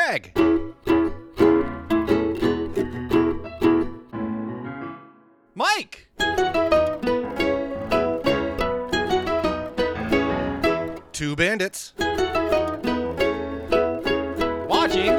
Greg. Mike. Two bandits. Watching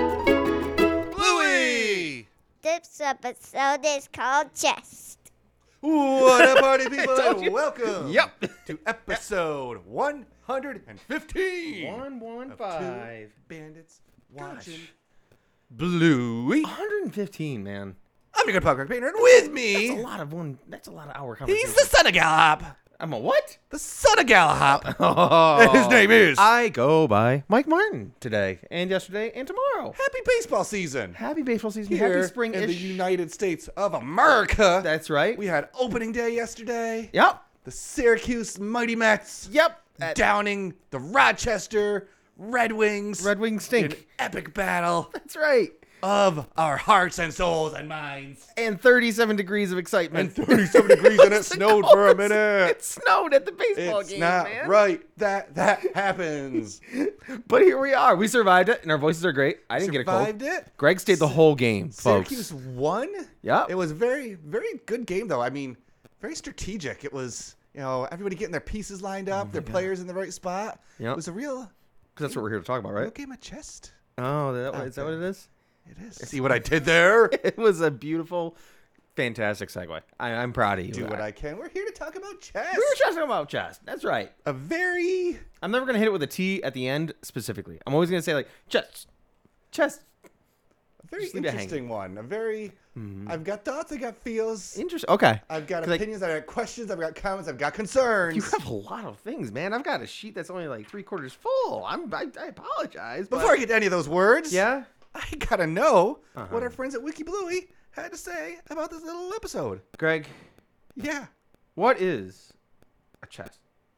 Bluey. This episode is called Chest. What up, party people? Told you. Welcome Yep. to episode 115. 115. Two bandits Gosh. watching Bluey. 115, man. I'm your good podcast painter, and with me, That's a lot of hour conversation. he's the son of Galahop. I'm a what? The son of Galahop. Oh. His name is. I go by Mike Martin today and yesterday and tomorrow. Happy baseball season. Happy baseball season. Here Happy spring in the United States of America. That's right. We had opening day yesterday. Yep. The Syracuse Mighty Mets Yep. downing the Rochester Red Wings. Red Wings in an stink. epic battle That's right. of our hearts and souls and minds. And 37 degrees of excitement. And 37 degrees and it snowed for a minute. It snowed at the baseball It's game, not man. right. That happens. But here we are. We survived it, and our voices are great. I didn't get a cold. Survived it. Greg stayed the whole game, folks. Syracuse won. Yep. It was very, very good game, though. I mean, very strategic. It was, everybody getting their pieces lined up, their players in the right spot. Yep. It was a real, Because that's what we're here to talk about, real right? game of chess. Oh, is that what it is? It is. See what I did there? It was a beautiful, fantastic segue. I'm proud of you. Do what I can. We're here to talk about chess. We were talking about chess. That's right. A very I'm never going to hit it with a T at the end specifically. I'm always going to say, like, chess. Chess. very Just leave it hanging. interesting one. A very, I've got thoughts, I've got feels, Interesting. Okay. I've got 'Cause, like, opinions, I've got questions, I've got comments, I've got concerns. You have a lot of things, man. I've got a sheet that's only like 3/4 full. I apologize. But Before I get to any of those words, yeah. I gotta know Uh-huh. what our friends at Wiki Bluey had to say about this little episode. Greg, Yeah. what is a chess?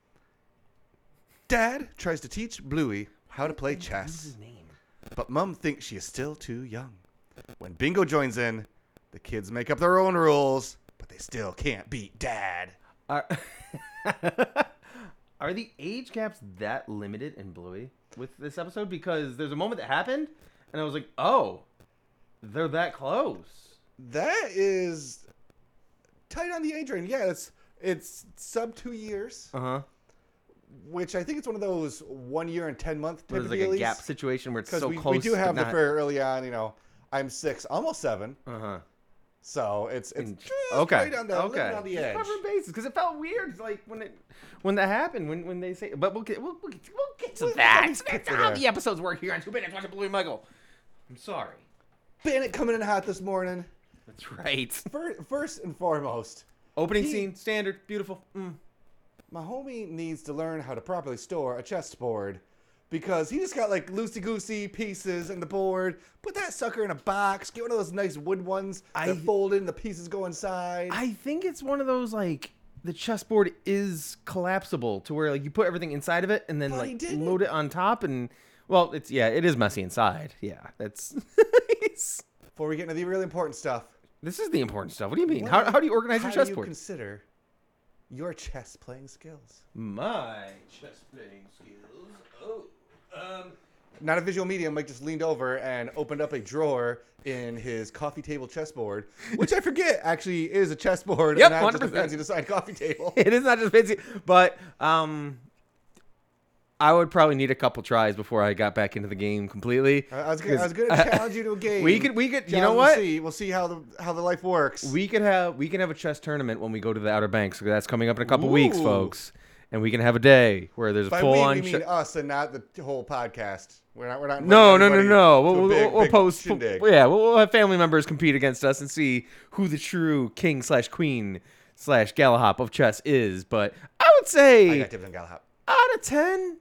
Dad tries to teach Bluey how to play What's chess, his name? but Mom thinks she is still too young. When Bingo joins in, the kids make up their own rules, but they still can't beat Dad. Are, are the age gaps that limited in Bluey with this episode? Because there's a moment that happened, and I was like, oh, they're that close. That is tight on the age range. Yeah, it's sub 2 years, Uh-huh. which I think it's one of those 1 year and 10-month There's type like of a dealies. gap situation where it's Because so we close. do have but the not... fair early on, I'm 6, almost 7. Uh-huh. So it's just Okay. right on the, Okay. living on the edge. Cover bases, because it felt weird, like when that happened, when they say. But we'll get to We'll that. get That's to how that. the episodes work here on 2 Minutes Watching Bluey Michael. I'm sorry. Bandit coming in hot this morning. That's right. First and foremost, Opening He- scene, standard, beautiful. my homie needs to learn how to properly store a chessboard because he just got like loosey-goosey pieces in the board. Put that sucker in a box. Get one of those nice wood ones that fold in, the pieces go inside. I think it's one of those like the chessboard is collapsible to where like you put everything inside of it and then But he like didn't. load it on top and well, it is messy inside. Yeah, that's. Before we get into the really important stuff, This is the important stuff. What do you mean? What- How do you organize your how do you chessboard? consider your chess playing skills? My chess playing skills. Not a visual medium. Mike just leaned over and opened up a drawer in his coffee table chessboard, which I forget actually is a chessboard Yep, and not just a 100%. fancy design coffee table. It is not just fancy, but I would probably need a couple tries before I got back into the game completely. I was going to challenge you to a game. We could. You know Challenge what? We'll see how the life works. We can have a chess tournament when we go to the Outer Banks. So that's coming up in a couple weeks, Ooh. folks. And we can have a day where there's a By full we on. mean us and not the whole podcast. We're not. No. inviting anybody We'll, to a we'll big post. shindig. Yeah, we'll have family members compete against us and see who the true king/queen/ Galahop of chess is. But I would I say got Dividend Galahop. out of 10,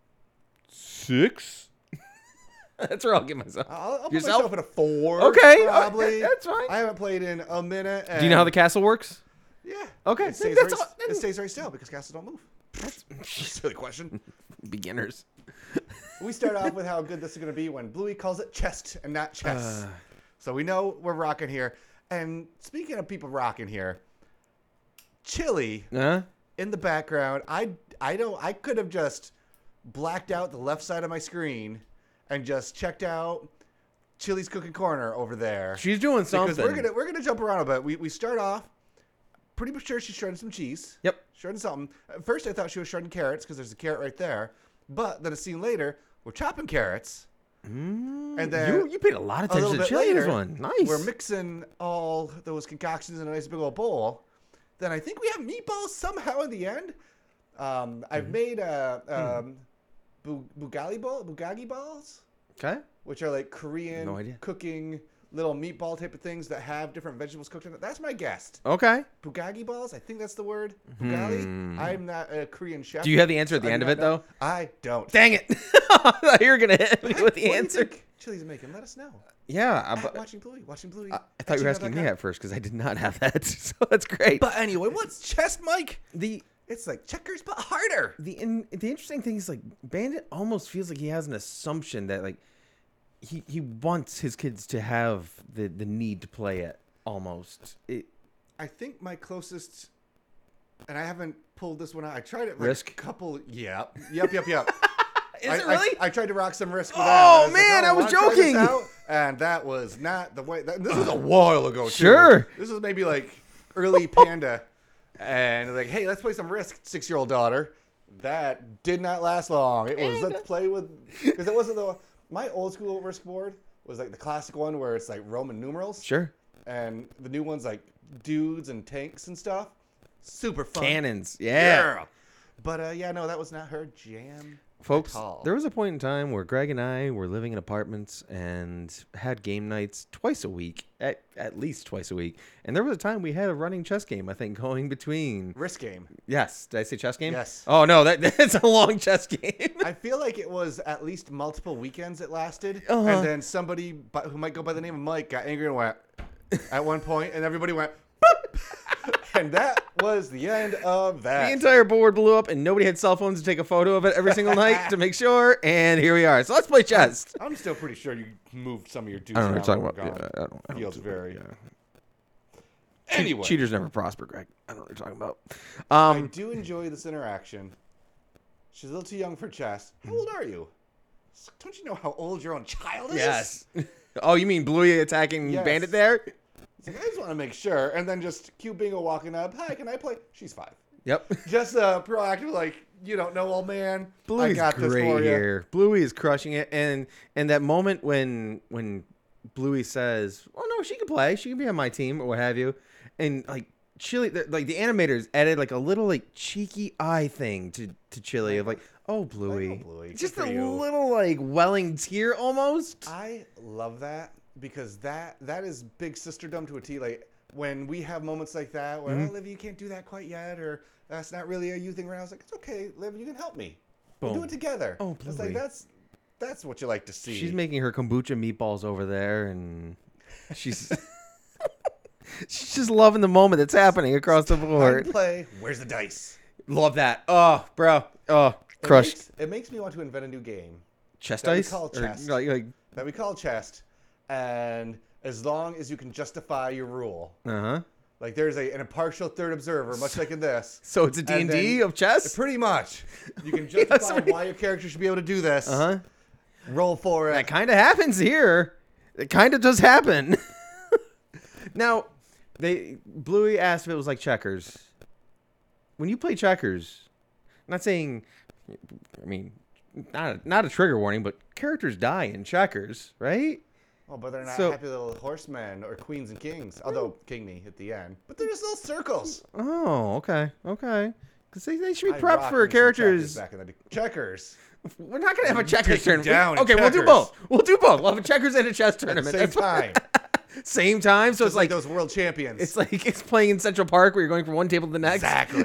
6. That's where I'll give myself. I'll put Yourself? myself at a 4. Okay, probably. that's fine. I haven't played in a minute. Do you know how the castle works? Yeah. Okay, It stays, that's very, all- it stays very still because castles don't move. That's a silly question. Beginners. We start off with how good this is going to be when Bluey calls it chest and not chess. So we know we're rocking here. And speaking of people rocking here, Chili in the background. I could have just blacked out the left side of my screen and just checked out Chili's Cooking Corner over there. She's doing something. Because we're gonna jump around a bit. We start off pretty sure she's shredding some cheese. Yep. Shredding something. At first I thought she was shredding carrots because there's a carrot right there. But then a scene later, we're chopping carrots. And then You paid a lot of a little attention to bit chili in this later, one. Nice. we're mixing all those concoctions in a nice big old bowl. Then I think we have meatballs somehow in the end. I've made bulgogi balls, Okay. which are like Korean No idea. cooking little meatball type of things that have different vegetables cooked in it. That's my guess. Okay. Bulgogi balls, I think that's the word. Bulgali. I'm not a Korean chef. Do you have the answer at so the I end do of not it, know. though? I don't. Dang it. I thought you were going to hit me with What the do you answer. think Chili's making? Let us know. Yeah. At Watching Bluey. I thought you were asking me at first because I did not have that. So that's great. But anyway, what's chess, Mike? the It's like checkers, but harder. the interesting thing is like Bandit almost feels like he has an assumption that like he wants his kids to have the need to play it almost. I think my closest, and I haven't pulled this one out. I tried it like Risk? a couple. Yep. Is it really? I tried to rock some Risk with Oh, that. man, I was wanna try this joking. out? And that was not the way. This was a while ago, too. Sure. This was maybe like early Panda. And like, hey, let's play some Risk, 6-year-old daughter. That did not last long. It was, let's play with, because it wasn't my old school Risk board was like the classic one where it's like Roman numerals. Sure. And the new one's like dudes and tanks and stuff. Super fun. Cannons. Yeah. But yeah, no, that was not her jam. Folks, at all. there was a point in time where Greg and I were living in apartments and had game nights twice a week, at least twice a week. And there was a time we had a running chess game, I think, going between. Risk game. Yes. Did I say chess game? Yes. Oh, no, that's a long chess game. I feel like it was at least multiple weekends it lasted. Uh-huh. And then somebody who might go by the name of Mike got angry and went at one point, and everybody went, and that was the end of that. The entire board blew up, and nobody had cell phones to take a photo of it every single night to make sure. And here we are. So let's play chess. I'm still pretty sure you moved some of your dudes I don't know what you're around. talking about. Yeah, I don't Feels do- very. yeah. Anyway, Cheaters never prosper, Greg. I don't know what you're talking about. I do enjoy this interaction. She's a little too young for chess. How old are you? Don't you know how old your own child is? Yes. Oh, you mean Bluey attacking Yes. Bandit there? It's like, I just want to make sure. And then just cute Bingo walking up. Hi, can I play? She's 5. Yep. Just proactive, like, you don't know, old man. I Bluey's got this great for you. here. Bluey is crushing it, and that moment when Bluey says, "Oh no, she can play. She can be on my team or what have you," and like Chili, like the animators added like a little like cheeky eye thing to Chili of like, "Oh Bluey, Bluey. just Good a for you." little like welling tear almost." I love that because that is big sisterdom to a T. Like when we have moments like that where, oh, Liv, you can't do that quite yet, or that's not really a you thing right now. It's like, it's okay, Liv, you can help me. We'll do Boom. it together. Oh, it's Bluey. like that's what you like to see. She's making her kombucha meatballs over there, and she's she's just loving the moment that's happening across the Time board. to play. Where's the dice? Love that. Oh, bro. Oh, crushed. It makes me want to invent a new game Chest that we dice? call Or, chest. like that we call chest, and as long as you can justify your rule. uh-huh. Like there's an impartial third observer, much like in this. So it's a And D&D then- of chess? Pretty much. You can justify sorry. why your character should be able to do this. Uh-huh. Roll for it. That kind of happens here. It kind of does happen. Now, Bluey asked if it was like checkers. When you play checkers, I'm not saying, I mean, not a trigger warning, but characters die in checkers, right? Oh, but they're not So- happy little horsemen or queens and kings. Although Kingney at the end. But they're just little circles. Oh, okay. Because they should be I prepped rocked for me some checkers characters. back in the day. Checkers. We're not going to have a checkers Take you tournament. down in Okay, we'll do checkers. both. We'll have a checkers and a chess At the tournament. same That's fine. time. Same time, so Just it's like like those world champions. it's like it's playing in Central Park where you're going from one table to the next. Exactly.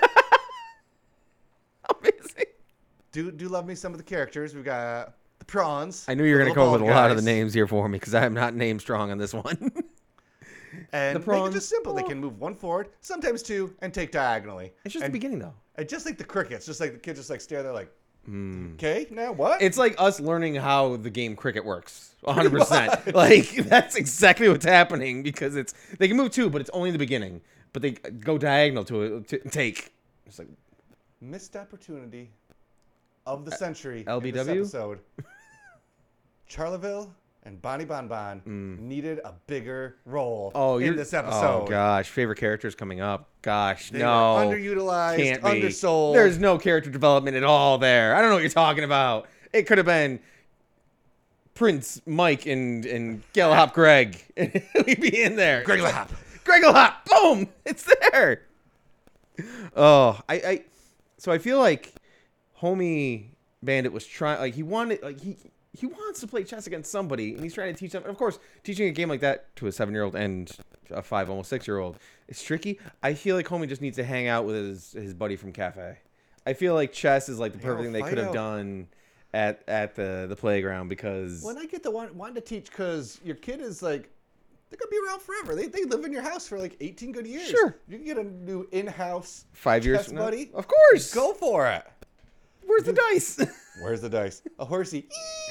Amazing. do love me some of the characters. We've got the prawns. I knew you were going to little come up with a bald lot of the guys. names here for me because I am not name strong on this one. And The make prawns. it just simple. They Oh. can move one forward, sometimes two, and take diagonally. It's just and, the beginning though. and just like the crickets, just like the kids just like stare there like, okay, now what? It's like us learning how the game cricket works. 100%. Like that's exactly what's happening because they can move two, but it's only the beginning. But they go diagonal to take. It's like Missed opportunity of the century. In LBW? this episode. Charleville and Bonnie Bon Bon needed a bigger role you're in this episode. Oh gosh, favorite characters coming up. Gosh, They no. were underutilized, Can't be. undersold. There's no character development at all there. I don't know what you're talking about. It could have been Prince Mike and Galahop Greg. We'd be in there. Greg Lahop. Greg Lahop. Boom. It's there. Oh, so I feel like homie Bandit was trying, like he wanted, like he wants to play chess against somebody, and he's trying to teach them. And of course, teaching a game like that to a 7-year-old and a 5, almost 6-year-old, it's tricky. I feel like homie just needs to hang out with his buddy from cafe. I feel like chess is like the perfect thing they could have done at the playground, because When I get the wanting to teach, because your kid is like, they're gonna be around forever. They live in your house for like 18 good years. Sure. You can get a new in-house 5 years chess buddy. Of course. Go for it. Where's the dice? Where's the dice? A horsey.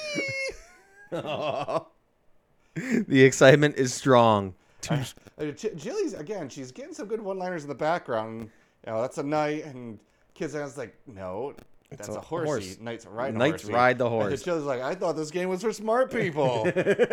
Oh. The excitement is strong. Jilly's again. She's getting some good one-liners in the background. You know, that's a knight, and kids are like, no, that's a horsey. horse. Knights ride a Knights horsey. ride the And horse. Jilly's like, I thought this game was for smart people.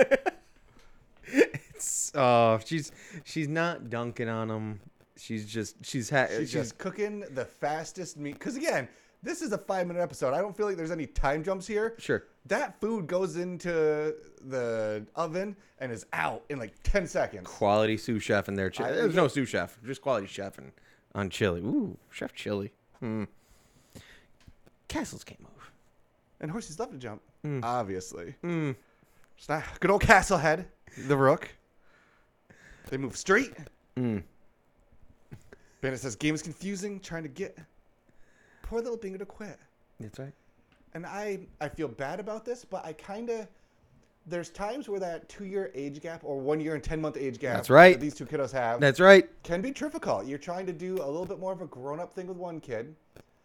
She's not dunking on him. She's She's just cooking the fastest meat. Because again, this is a 5-minute episode. I don't feel like there's any time jumps here. Sure. That food goes into the oven and is out in like 10 seconds. quality sous chef in there. There's no sous chef, just quality chef on chili. Ooh, Chef Chili. Castles can't move. And horses love to jump, obviously. It's not good old Castlehead, the rook. They move straight. Bandit says game is confusing, trying to get poor little Bingo to quit. That's right. And I feel bad about this, but I kind of, there's times where that 2-year age gap or 1 year and 10-month age gap That's right. that these two kiddos have That's right. can be difficult. You're trying to do a little bit more of a grown-up thing with one kid,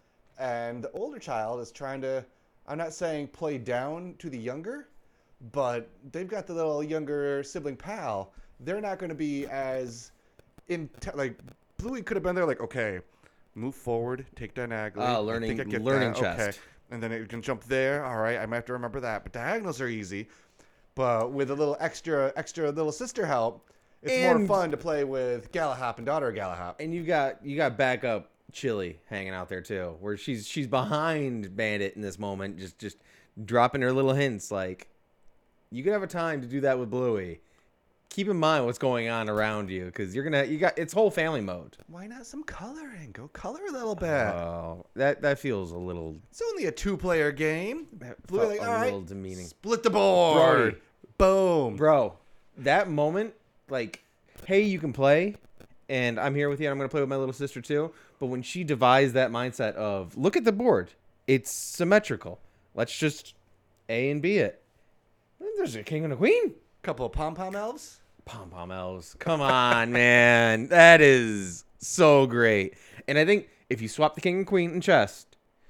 and the older child is trying to, I'm not saying play down to the younger, but they've got the little younger sibling pal. They're not going to be as like Bluey could have been there like, okay, move forward, take diagonally. Learning I get learning that. chest. Okay. And then it can jump there. All right, I might have to remember that. But diagonals are easy. But with a little extra little sister help, it's more fun to play with Galahop and daughter of Galahop. And you got backup Chili hanging out there too, where she's behind Bandit in this moment, just dropping her little hints. Like, you could have a time to do that with Bluey. Keep in mind what's going on around you, because you got it's whole family mode. Why not some coloring? Go color a little bit. Oh, that feels a little. It's only a 2-player game. Bluey, felt like, a all right, little demeaning. split the board. Boom. Bro, that moment, like, hey, you can play, and I'm here with you, and I'm going to play with my little sister too. But when she devised that mindset of, look at the board, it's symmetrical. Let's just A and B it. And there's a king and a queen. Couple of pom-pom elves. Pom-pom elves. Come on, man. That is so great. And I think if you swap the king and queen in chess,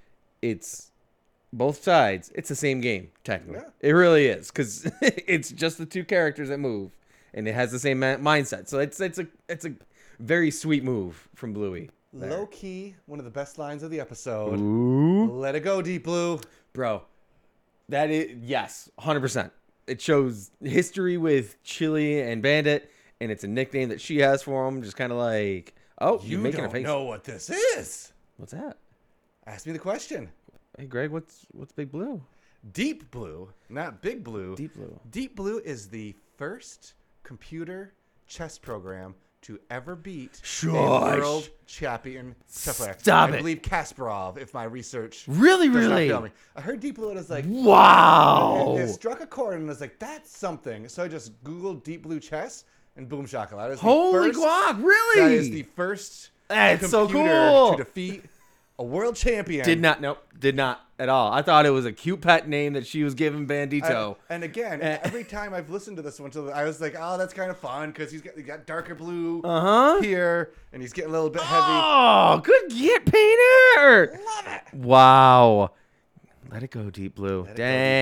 it's both sides. It's the same game, technically. Yeah. It really is, because it's just the two characters that move, and it has the same mindset. So it's a very sweet move from Bluey. there. Low key, one of the best lines of the episode. Ooh. Let it go, Deep Blue. Bro, that is, yes, 100%. It shows history with Chili and Bandit, and it's a nickname that she has for him. Just kind of like, oh, You you're making a don't face. know what this is. What's that? Ask me the question. Hey, Greg, what's Big Blue? Deep Blue, not Big Blue. Deep Blue. Deep Blue is the first computer chess program to ever beat a Shush. world champion chess player. Stop I it. believe Kasparov, if my research Really, does not really? fail me. I heard Deep Blue and it's like, Wow. it struck a chord and was like, that's something. So I just Googled Deep Blue chess and boom shakalaka. Holy guac, really? That is the first That's so computer cool. to defeat a world champion. Did not at all. I thought it was a cute pet name that she was giving Bandito. And again, every time I've listened to this one, I was like, oh, that's kind of fun because he got darker blue here, and he's getting a little bit heavy. Oh, good get, Painter. Love it. Wow. Let it go, Deep Blue. Let it go,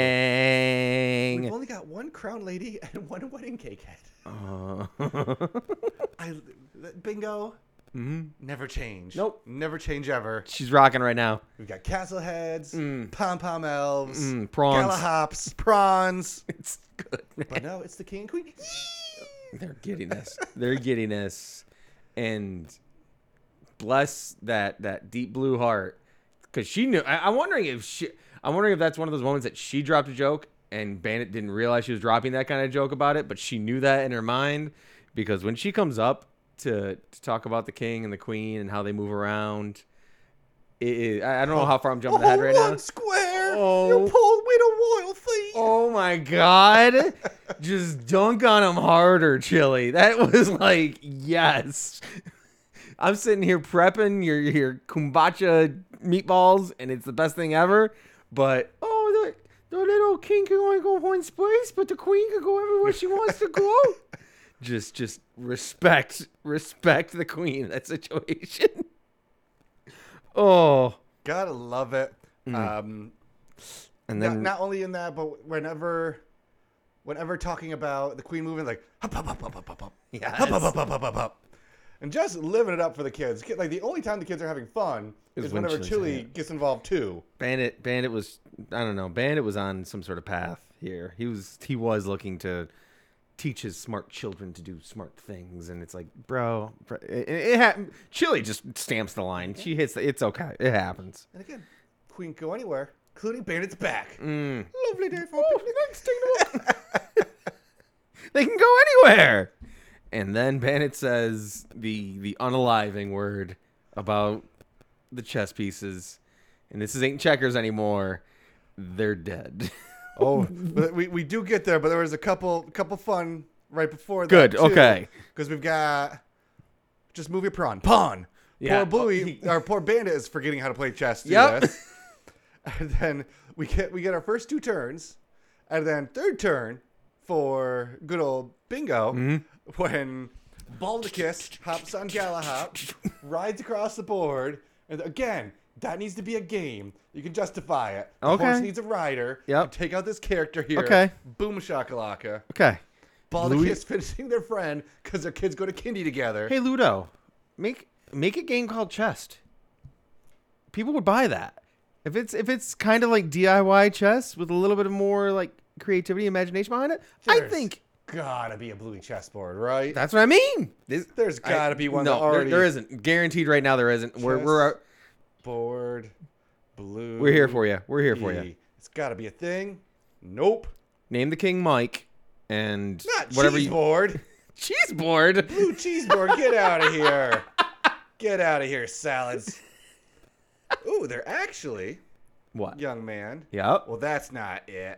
Dang. We've only got one crown lady and one wedding cake head. Uh, Bingo. never change. Nope. Never change ever. She's rocking right now. We've got castle heads, pom-pom elves, Prawns. galahops, prawns. It's good. But no, it's the king and queen. They're giddiness. They're giddiness. And bless that deep blue heart. Because she knew. I'm wondering if that's one of those moments that she dropped a joke and Bandit didn't realize she was dropping that kind of joke about it, but she knew that in her mind. Because when she comes up to talk about the king and the queen and how they move around, I don't know how far I'm jumping ahead right now. One square. Oh. You pulled with a royal feet. Oh my God. Just dunk on him harder, Chili. That was like, yes. I'm sitting here prepping your kombucha meatballs, and it's the best thing ever. But, the little king can only go one place, but the queen can go everywhere she wants to go. Just respect the queen in that situation. Oh. Gotta love it. And then Not only in that, but whenever talking about the queen moving, like hup, hup, hup, hup, hup, hup, hup, Yes. hup, hup, hup, hup, hup, hup, hup. And just living it up for the kids. Like the only time the kids are having fun is when whenever Chili's Chili in it. gets involved too. Bandit was, I don't know, Bandit was on some sort of path here. He was looking to teach his smart children to do smart things, and it's like, bro, Chili just stamps the line. She hits it's okay. It happens. And again, queen can go anywhere, including Bandit's back. Mm. Lovely day for a picnic. They can go anywhere. And then Bandit says the unaliving word about the chess pieces, and this ain't checkers anymore. They're dead. Oh, but we do get there, but there was a couple fun right before that. Good, okay. Because we've got just move your pawn. Yeah. Poor Bluey, our poor Bandit is forgetting how to play chess. Through Yep. this. And then we get our first 2 turns, and then third turn for good old Bingo when Baldicus hops on Galahop, rides across the board, and again. That needs to be a game. You can justify it. The Okay. horse needs a rider. Yep. Take out this character here. Okay. Boom shakalaka. Okay. Baldicus finishing their friend because their kids go to kindy together. Hey Ludo, make a game called Chest. People would buy that. If it's kind of like DIY chess with a little bit of more like creativity, imagination behind it, I There's think gotta be a Bluey chessboard, right? that's what I mean. There's gotta be one no, that already there isn't. Guaranteed right now there isn't. Board, blue. We're here for you. We're here for you. It's gotta be a thing. Nope. Name the king Mike and Not whatever cheese board. cheese board. Blue cheese board. Get out of here. Get out of here, salads. Ooh, they're actually, What? young man. Yep. Well, that's not it.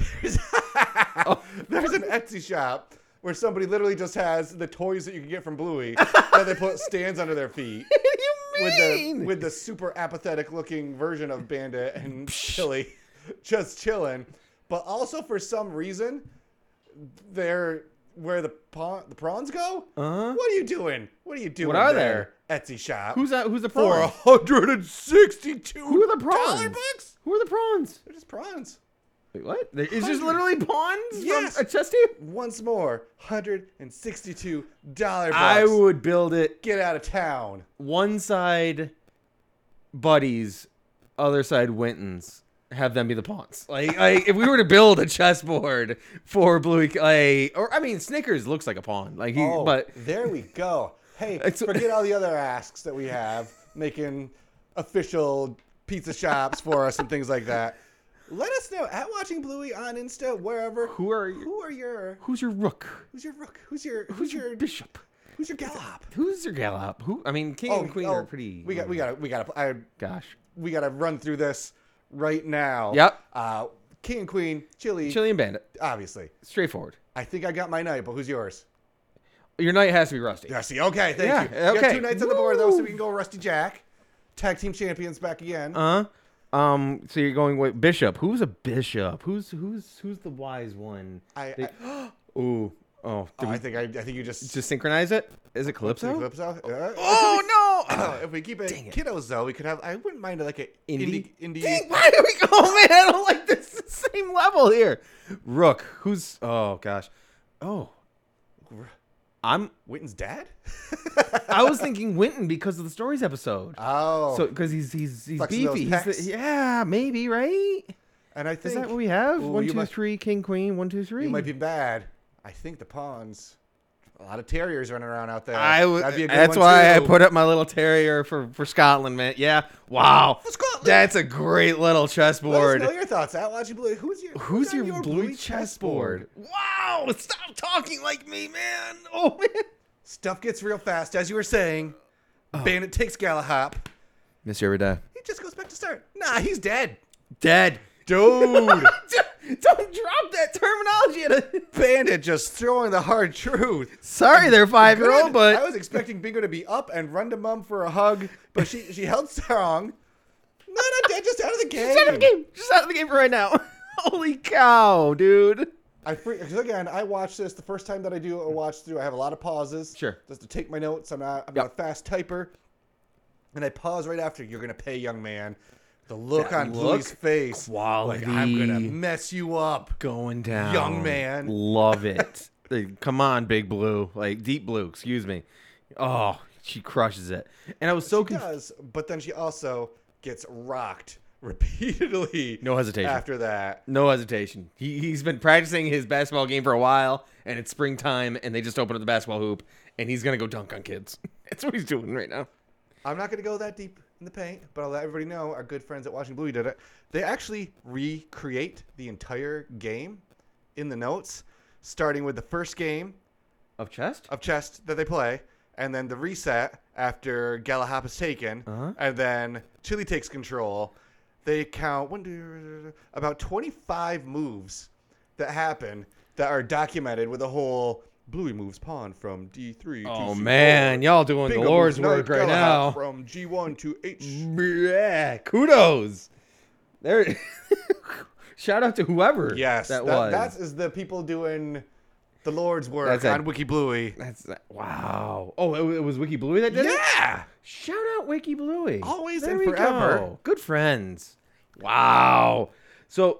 There's an Etsy shop where somebody literally just has the toys that you can get from Bluey that they put stands under their feet What do you mean? with the super apathetic looking version of Bandit and Chili just chilling. But also for some reason, they're where the prawns go. Uh-huh. What are you doing? What are you doing? What are there? Etsy shop. Who's that? Who's the for prawns? $162? Who are the prawns? Bucks? Who are the prawns? They're just prawns. Wait, what? It's just literally pawns Yes. from a chess table? Once more, $162 bucks. I would build it Get out of town. one side Buddies, other side Winton's. Have them be the pawns. Like if we were to build a chessboard for Bluey, Snickers looks like a pawn. Like but there we go. Hey, It's- forget all the other asks that we have making official pizza shops for us and things like that. Let us know at Watching Bluey on Insta, wherever. who's your rook? Who's your rook? Who's your Bishop? Who's your gallop? Who's your gallop? King and queen are pretty. We gotta Gosh. we gotta run through this right now. Yep. King and Queen, Chili, Chili and Bandit. obviously. Straightforward. I think I got my knight, but who's yours? Your knight has to be Rusty. Rusty. Okay, thank Yeah, you. We got okay. 2 knights on the board though, so Woo. we can go Rusty Jack. Tag team champions back again. So you're going with Bishop. Who's a bishop? Who's the wise one? I Did think you just synchronize it? Is it Calypso? Calypso? Oh no! If we keep it Dang it. kiddos though, we could have. I wouldn't mind like a indie. Dang, why do we go, man? I don't like this. It's the same level here. Rook. Oh gosh. Oh. Winton's dad? I was thinking Winton because of the stories episode. Oh. So because he's Flexing those beefy. pecs. Yeah, maybe, right? and I Is think that what we have? Ooh, 1, you 2, might- 3, king, queen. 1, 2, 3. you might be bad. I think the pawns. A lot of terriers running around out there. That'd be a good that's one, why I too. put up my little terrier for Scotland, man. Yeah. Wow. For Scotland. That's a great little Let us chessboard. know your thoughts. At Watching Blue. Who's Who's on your blue chessboard? Wow! Stop talking like me, man. Oh man. Stuff gets real fast. As you were saying, Bandit takes Galahop. Miss you every day. He just goes back to start. Nah, he's dead. Dead. Dude. Don't drop that terminology at a. Bandit just throwing the hard truth. Sorry, they're 5-year-old, Good. but I was expecting Bingo to be up and run to Mum for a hug, but she held strong. No, not dead, just out of the game. Just out of the game. Just out of the game for right now. Holy cow, dude. Because again, I watched this the first time that I do a watch through. I have a lot of pauses. Sure. Just to take my notes. I'm not a fast typer. And I pause right after. You're gonna pay, young man. The look That on look? Bluey's face. Quality. Like, I'm gonna mess you up. Going down. Young man. Love it. Come on, Big Blue. Like, Deep Blue, excuse me. Oh, she crushes it. And I was so She confused. does, but then she also gets rocked repeatedly. No hesitation. After that. No hesitation. He's been practicing his basketball game for a while, and it's springtime, and they just opened up the basketball hoop, and he's going to go dunk on kids. That's what he's doing right now. I'm not going to go that deep in the paint, but I'll let everybody know our good friends at Watching Bluey did it. They actually recreate the entire game in the notes, starting with the first game Of chest? of chess that they play, and then the reset after Galahop is taken, and then Chili takes control. They count about 25 moves that happen that are documented with a whole Bluey moves pawn from D3 to Oh, C4. man. Y'all doing Bingo the Lord's moves work knight right Galahop now. from G1 to H. Yeah, kudos. There. Shout out to whoever Yes, that was. That is the people doing the Lord's work That's it. on Wiki Bluey. That's wow. Oh, it was Wiki Bluey that did it? Yeah! Shout out Wiki Bluey. Always There and we forever. go. Good friends. Wow. So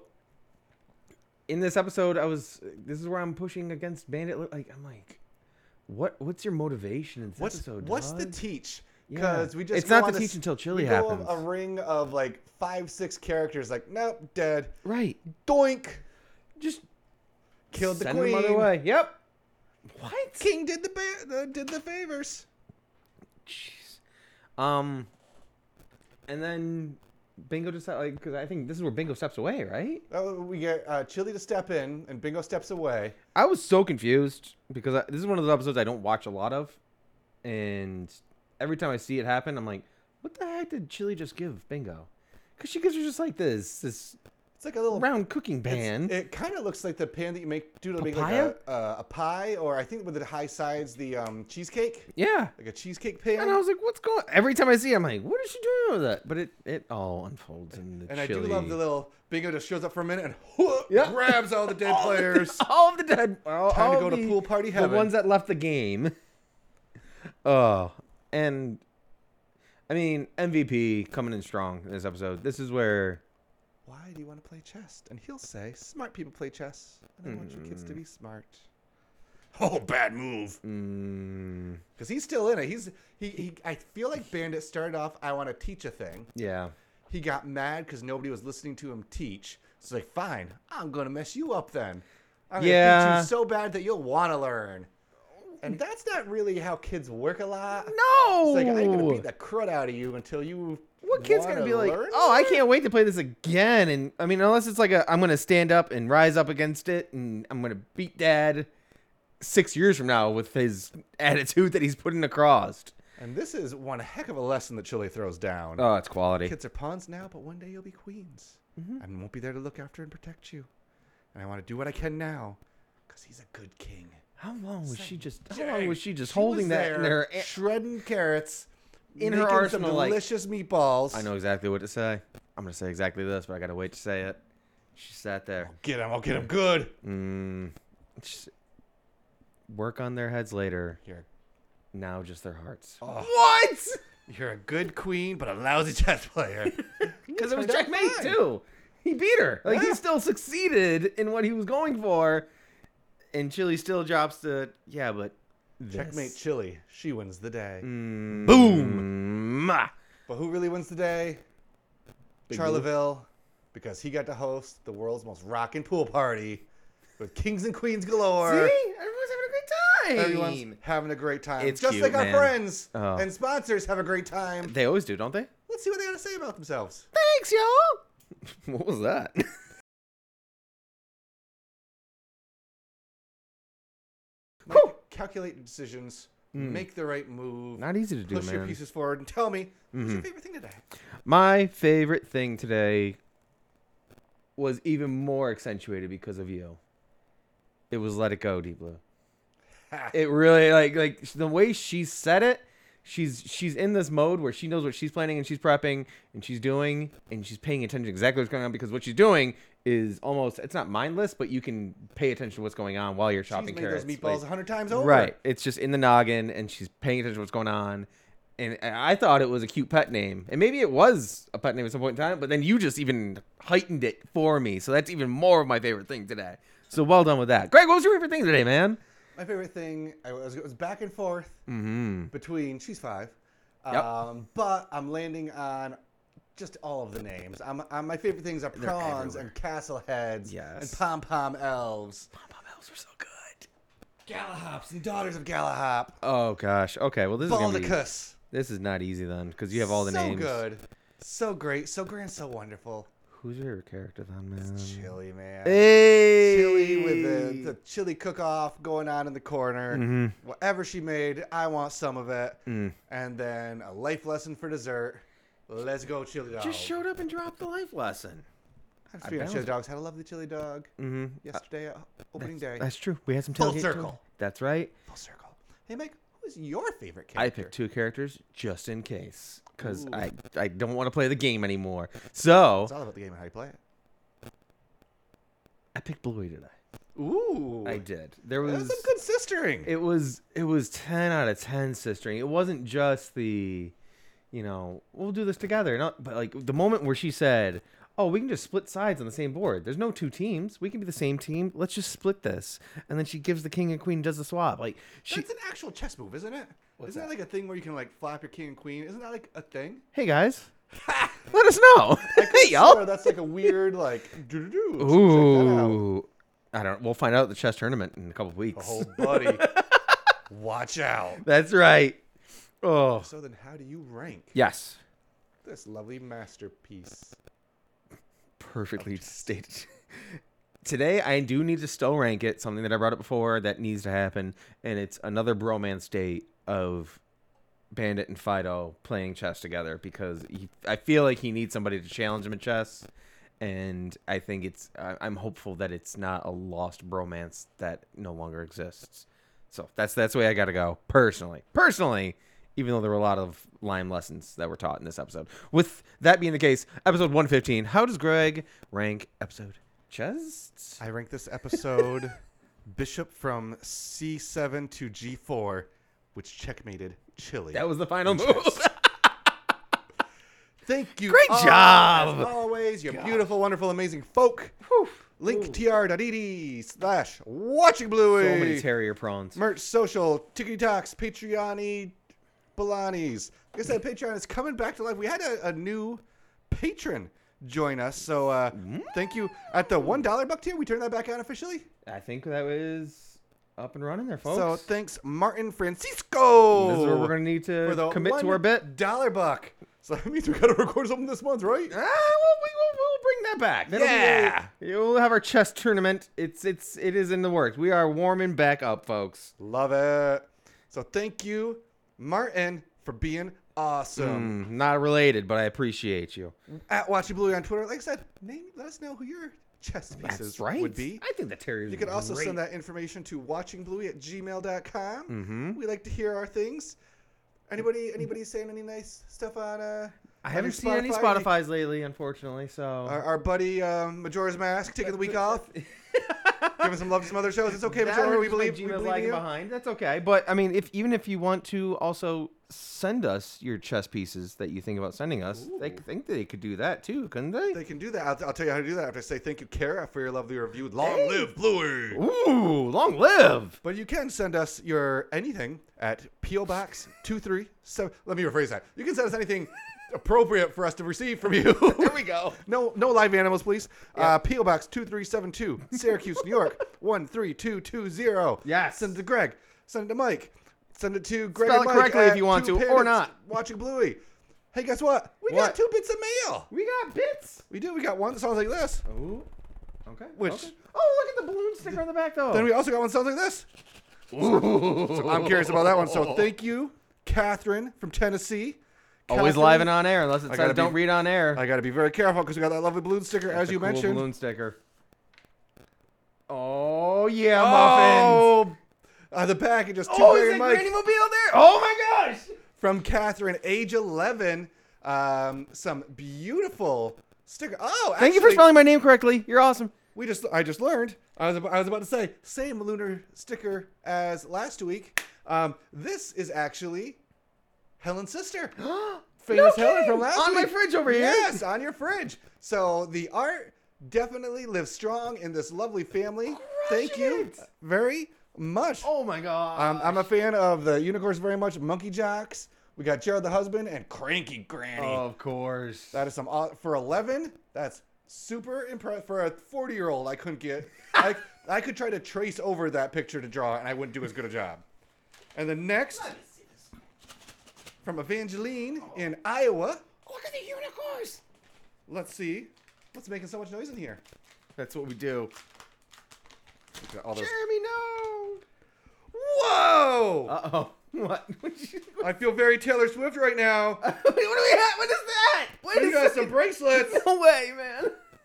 in this episode, this is where I'm pushing against Bandit. I'm like, what's your motivation in this episode? What's the dog? teach? Yeah. Because we just It's go not on the this- teach until Chili we go happens. a ring of like 5-6 characters. Like, nope, dead. Right. Doink. Just Killed the send queen. them other way. Yep. What? King did did the favors. Jeez. And then Bingo just because I think this is where Bingo steps away, right? We get Chili to step in, and Bingo steps away. I was so confused because this is one of those episodes I don't watch a lot of, and every time I see it happen, I'm like, what the heck did Chili just give Bingo? Because she gives her just like this It's like a little round cooking it's- pan. It kind of looks like the pan that you make to make like Papaya? a pie, or I think with the high sides, the cheesecake, Yeah. like a cheesecake pan. And I was like, what's going? Every time I see it, I'm like, what is she doing with that? But it all unfolds in the And Chili. I do love the little Bingo just shows up for a minute and Yeah. grabs all the dead players. all of the dead. Time to go to pool party The heaven. ones that left the game. Oh, and I mean MVP coming in strong in this episode. This is where Why do you want to play chess? And he'll say, smart people play chess, and I want your kids to be smart. Oh, bad move. Because he's still in it. He. I feel like Bandit started off, I want to teach a thing. yeah. He got mad because nobody was listening to him teach. So like, fine, I'm going to mess you up then. I'm going to Yeah. teach you so bad that you'll want to learn. And that's not really how kids work a lot. No. It's like, I'm going to beat the crud out of you until you What kid's wanna gonna be like, learn oh, I more?" can't wait to play this again? And I mean, unless it's like I'm gonna stand up and rise up against it, and I'm gonna beat Dad 6 years from now with his attitude that he's putting across. And this is one heck of a lesson that Chili throws down. Oh, it's quality. Kids are pawns now, but one day you'll be queens. And won't be there to look after and protect you. And I want to do what I can now because he's a good king. How long was she just? How Dang, long was she just she holding was that in there, her? shredding carrots in her making arsenal, some like- delicious meatballs. I know exactly what to say. I'm gonna say exactly this, but I gotta wait to say it. She sat there. I'll get him good. Just work on their heads later. You're, Now just their hearts. what? You're a good queen, but a lousy chess player. Because it was turned out checkmate fine. too. He beat her. Like Yeah. he still succeeded in what he was going for, and Chili still drops the yeah, but Checkmate Chili. She wins the day. Boom. But who really wins the day? Big Charleville, because he got to host the world's most rockin' pool party with kings and queens galore. See? Everyone's having a great time. Everyone's having a great time. It's just cute, like our man. friends Oh. and sponsors have a great time. They always do, don't they? Let's see what they got to say about themselves. Thanks, y'all. What was that? Calculate decisions, make the right move, Not easy to do, push man. your pieces forward, and tell me what's your favorite thing today. My favorite thing today was even more accentuated because of you. It was Let It Go, Deep Blue. It really like the way she said it. She's in this mode where she knows what she's planning and she's prepping and she's doing and she's paying attention to exactly what's going on, because what she's doing is almost, it's not mindless, but you can pay attention to what's going on while you're chopping She's made carrots. those meatballs 100 times over. Right. It's just in the noggin and she's paying attention to what's going on. And I thought it was a cute pet name. And maybe it was a pet name at some point in time, but then you just even heightened it for me. So that's even more of my favorite thing today. So well done with that. Greg, what was your favorite thing today, man? My favorite thing, it was back and forth between, she's 5, Yep. but I'm landing on just all of the names. My favorite things are prawns and castle heads Yes. and pom-pom elves. Pom-pom elves are so good. Galahops and daughters of Galahop. Oh, gosh. Okay, well, this is going to be... Baldicus. This is not easy then, because you have all the names. So good. So great. So grand. So wonderful. Who's your favorite character then, man? Chili, man. Hey! Chili with the chili cook-off going on in the corner. Mm-hmm. Whatever she made, I want some of it. And then a life lesson for dessert. Let's go, chili dog. Just showed up and dropped the life lesson. Speaking of chili dogs, had a lovely chili dog yesterday at opening day. That's true. We had some Full tailgate circle. today. That's right. Full circle. Hey, Mike, who is your favorite character? I picked 2 characters just in case, because I don't want to play the game anymore. So It's all about the game and how you play it. I picked Bluey today. Ooh. I did. There That's was some good sistering. it was 10 out of 10 sistering. It wasn't just the, we'll do this together. Not, but like the moment where she said, "Oh, we can just split sides on the same board. There's no 2 teams. We can be the same team. Let's just split this." And then she gives the king and queen and does the swap. Like That's an actual chess move, isn't it? Isn't that like a thing where you can like flap your king and queen? Isn't that like a thing? Hey guys, let us know. Hey Swear y'all. that's like a weird like doo-doo-doo. Check that out. Ooh, I don't. We'll find out at the chess tournament in a couple of weeks. Oh, buddy. Watch out. That's right. Oh, So then how do you rank yes. this lovely masterpiece? Perfectly stated. Today, I do need to still rank it. Something that I brought up before that needs to happen, and it's another bromance date of Bandit and Fido playing chess together, because I feel like he needs somebody to challenge him in chess, and I think I'm hopeful that it's not a lost bromance that no longer exists. So that's the way I got to go personally. Even though there were a lot of lime lessons that were taught in this episode. With that being the case, episode 115, how does Greg rank episode chess? I rank this episode bishop from C7 to G4, which checkmated Chili. That was the final move. Thank you. Great all, job. As always, you beautiful, wonderful, amazing folk. Link tr.ee/watching Bluey. So many terrier prawns. Merch, social, Tickety Talks, Patreon-y, Balanis. Like I said, Patreon is coming back to life. We had a new patron join us, so thank you. At the $1 buck tier, we turned that back on officially. I think that was up and running there, folks. So thanks, Martin Francisco. This is where we're going to need for the to commit to our bet. $1 buck. So that means we got to record something this month, right? We'll bring that back. Yeah. We'll have our chess tournament. It is in the works. We are warming back up, folks. Love it. So thank you, Martin, for being awesome. Not related, but I appreciate you. At Watching Bluey on Twitter. Like I said, let us know who your chess pieces That's right. would be. I think the terriers. You can also send that information to watchingbluey@gmail.com. Mm-hmm. We like to hear our things. Anybody saying any nice stuff on I haven't seen any Spotify's lately, unfortunately. So our buddy Majora's Mask taking the week off. Giving some love to some other shows. It's okay, That Majora. We hurts my believe Gmail's in lagging you. behind. That's okay. But I mean, even if you want to also send us your chess pieces that you think about sending us, they think they could do that too, couldn't they? They can do that. I'll tell you how to do that after I say thank you, Kara, for your lovely review. Long live Bluey. Ooh, long live! But you can send us your anything at P.O. Box 237. Let me rephrase that. You can send us anything appropriate for us to receive from you. There we go. No live animals, please. P.O. Box 2372, Syracuse, New York 13220. Yes. Send it to Greg. Send it to Mike. Send it to Greg Spell and it Mike correctly if at you want Two to, or Bandits not. Watching Bluey. Hey, guess what? We What? got 2 bits of mail. We got bits. We do. We got one that sounds like this. Ooh. Okay. Which- okay. Oh, look at the balloon sticker on the back though. Then we also got one that sounds like this. So I'm curious about that one. So thank you, Catherine from Tennessee. Always Catherine, live and on air, unless it I says gotta don't be- read on air. I got to be very careful because we got that lovely balloon sticker, That's as a you cool mentioned. balloon sticker. Oh yeah, muffins. The package just Oh, Greg is and that Mike Granny Mobile there? Oh my gosh! from Catherine, age 11. Some beautiful sticker. Oh, Thank you for actually, spelling my name correctly. You're awesome. I just learned. I was about to say same lunar sticker as last week. This is actually Helen's sister. Famous Helen kidding! from last On week. my fridge over here. Yes, on your fridge. So the art definitely lives strong in this lovely family. Thank you it. very much. Oh my god. I'm a fan of the unicorns very much. Monkey Jocks. We got Jared the husband and Cranky Granny. Of course. That is some for 11. That's super impressive for a 40-year-old. I couldn't get. I could try to trace over that picture to draw, and I wouldn't do as good a job. And the next from Evangeline in Iowa. Look at the unicorns. Let's see. What's making so much noise in here? That's what we do. We got all those. Jeremy, no. Whoa! Uh-oh. What? I feel very Taylor Swift right now. What do we have? What is that? What We is got that? some bracelets. No way, man.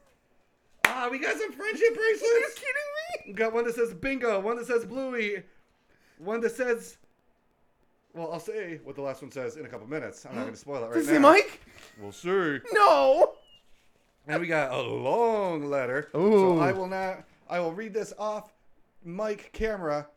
We got some friendship Are you bracelets. kidding We got one that says bingo, one that says Bluey, one that says. Well, I'll say what the last one says in a couple minutes. I'm not going to spoil it right Does it now. say Mike? We'll see. No. And we got a long letter. So Ooh. I will read this off mic camera.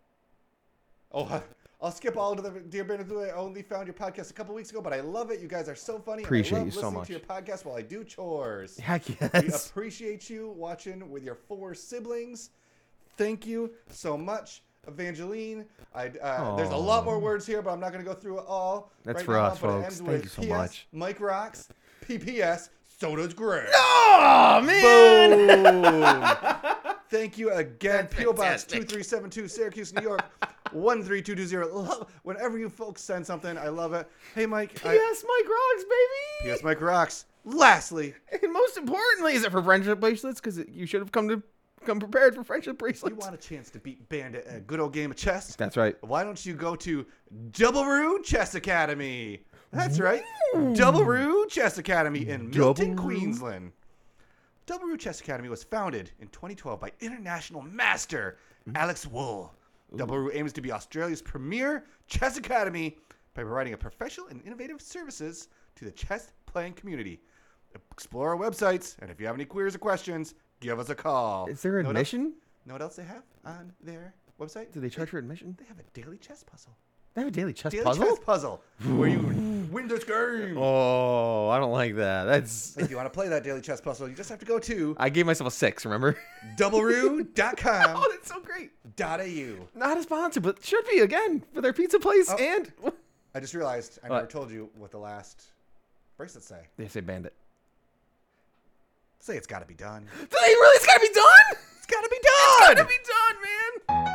Oh, I'll skip all to the Dear Bandit Blue. I only found your podcast a couple weeks ago, but I love it. You guys are so funny. and Appreciate I love you so listening much. to your podcast while I do chores. Heck We yes. appreciate you watching with your 4 siblings. Thank you so much, Evangeline. There's a lot more words here, but I'm not going to go through it all. That's right for now, us, but it folks. ends Thank with you so PS, much. Mike rocks. PPS. So does Greg. Oh man. Boom. Thank you again. That's P.O. Box fantastic. 2372, Syracuse, New York 13220. Whenever you folks send something, I love it. Hey, Mike. P.S. Mike rocks, baby. P.S. Mike rocks. Lastly, And most importantly, is it for friendship bracelets? Because you should have come prepared for friendship bracelets. you want a chance to beat Bandit at a good old game of chess? That's right. Why don't you go to Double Roo Chess Academy? That's right. Double Roo Chess Academy in Milton, Double Roo? Queensland. Double Roo Chess Academy was founded in 2012 by international master Alex Wool. Double Roo aims to be Australia's premier chess academy by providing a professional and innovative services to the chess playing community. Explore our websites, and if you have any queries or questions, give us a call. Is there Know what else- admission? Know what else they have on their website? Do they charge for admission? They have a daily chess puzzle. They have a daily chess Daily puzzle? chess puzzle where you win this game. Oh, I don't like that. That's. If you want to play that daily chess puzzle, you just have to go to I gave myself a 6, remember? doubleroo.com.au. Oh, that's so great. Not a sponsor, but should be again for their pizza place Oh. and. I just realized I What? never told you what the last bracelets say. They say bandit. Say it's got to be done. Do they really? It's gotta be done. It's got to be done. It's gotta be done, man.